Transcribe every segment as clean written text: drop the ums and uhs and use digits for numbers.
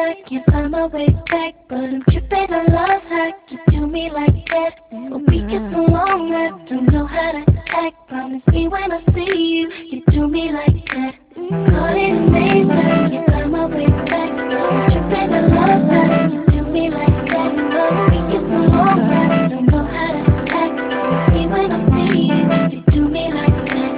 I can't find my way back, but I'm tripping. I love how you do me like that. But we get so long, I don't know how to act. Promise me when I see you, you do me like that. Caught in a maze, I can't find my way back, but I'm tripping. I love how you do me like that. But we get so long, I don't know how to act. Promise me when I see you, you do me like that.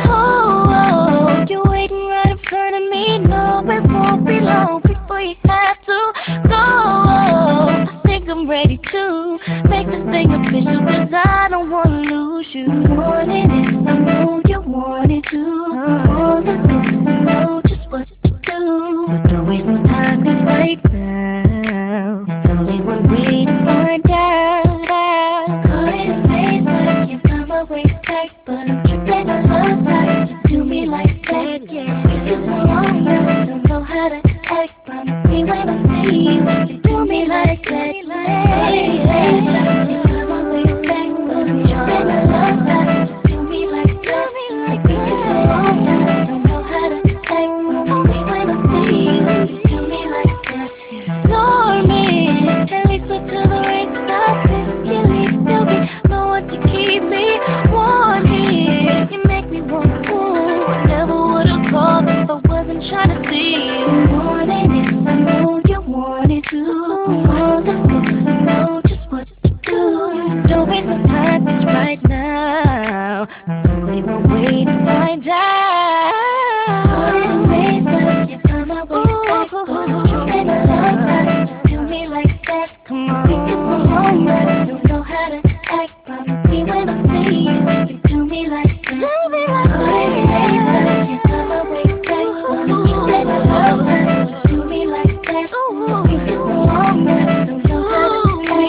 Oh, you're waiting right in front of me. No, it won't be long before you have to go. I think I'm ready to make this thing official, cause I don't wanna lose you. Want it if I know you want it too. All the good to know just what to do. But don't waste no time, cause right now it's only one way to find out. Caught in a maze, I can't find my way back, but I'm tripping. I love how you do me like that. It gets so long, I don't know how to act. Promise me when I see you, you do me like that. Caught in a maze, I can't find my way back, but I'm tripping. I love how you do me like that. It gets so long, I don't know how to act. Promise me when I see you, you do me like that. Ignore me, at least until the rain stops. If you leave, there'll be no one to keep me warm here. You make me wanna move. I never would've called if I wasn't trying to see you. Want it if I know you want it too. All the good to know just what to do. Don't waste no time, cause right now there's only one way to find out. Caught in a maze, I can't find my way back, but I'm tripping. I love how you do me like that. Come on, it gets so long, I don't know how to act. Promise me when I see you, you do me like that. Caught in a maze, I can't find my way back, but I'm tripping. I love how you do me like that. It gets so long, I don't know how to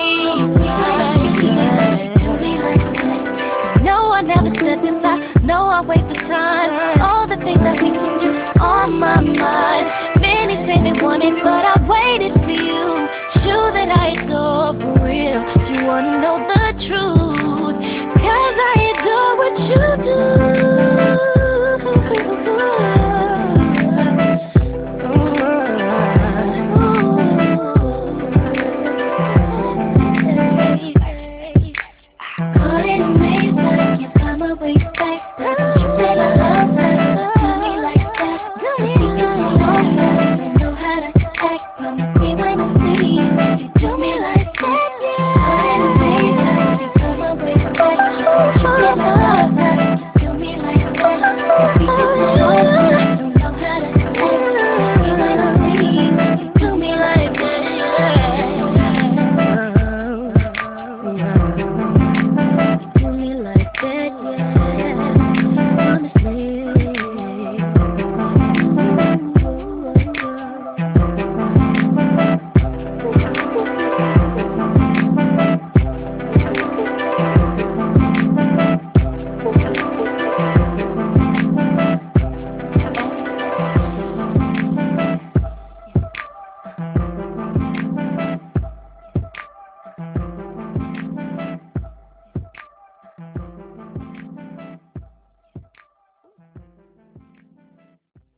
act. Promise me when I see you, you do me like that. No, I never said this, I know I wasted time. All the things that we can do on my mind. Many say they want it, but I waited for you.